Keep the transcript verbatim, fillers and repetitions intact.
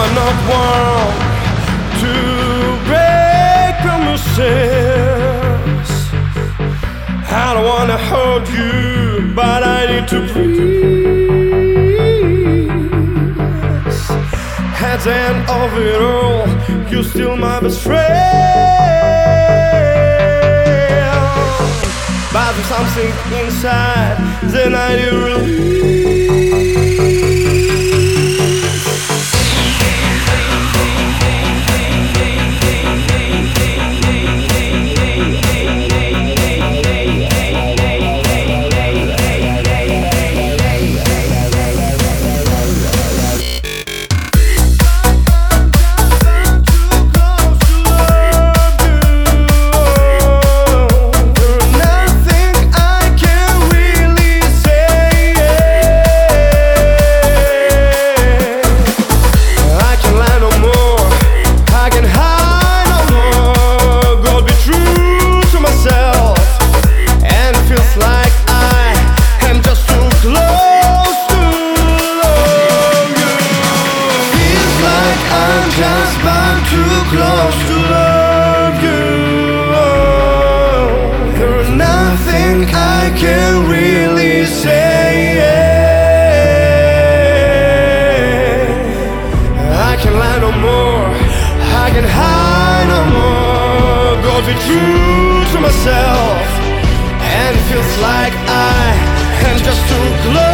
not one to break promises. I don't wanna hurt you, but I need to breathe. At the end of it all, you're still my best friend. But there's something inside that I need to release. Just bound too close to love you. There's nothing I can really say. I can lie no more, I can hide no more. Gotta be true to myself, and it feels like I am just too close.